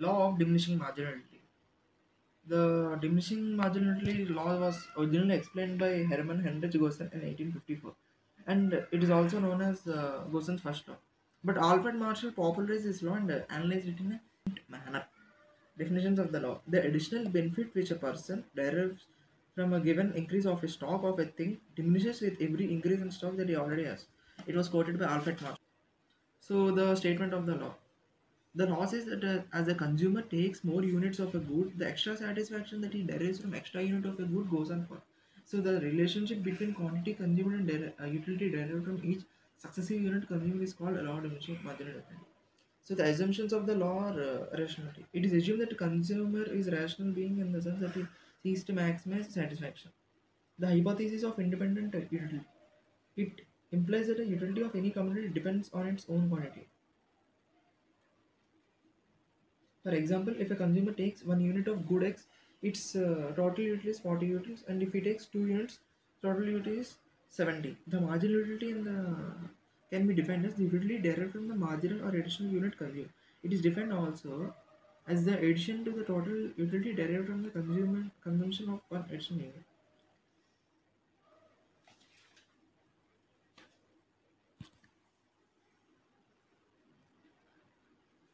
Law of diminishing marginality. The diminishing marginality law was originally explained by Hermann Heinrich Gossen in 1854, and it is also known as Gossen's first law. But Alfred Marshall popularized this law and analyzed it in a manner. Definitions of the law: the additional benefit which a person derives from a given increase of a stock of a thing diminishes with every increase in stock that he already has. It was quoted by Alfred Marshall. So, the statement of the law. The law says that as a consumer takes more units of a good, the extra satisfaction that he derives from extra unit of a good goes on for. So the relationship between quantity consumed and utility derived from each successive unit consumed is called a law of diminishing marginal utility. So the assumptions of the law are rationality. It is assumed that the consumer is rational being in the sense that he seeks to maximize satisfaction. The hypothesis of independent utility. It implies that the utility of any commodity depends on its own quantity. For example, if a consumer takes 1 unit of good X, its total utility is 40 utils, and if he takes 2 units, total utility is 70. The marginal utility can be defined as the utility derived from the marginal or additional unit consumed. It is defined also as the addition to the total utility derived from the consumption of one additional unit.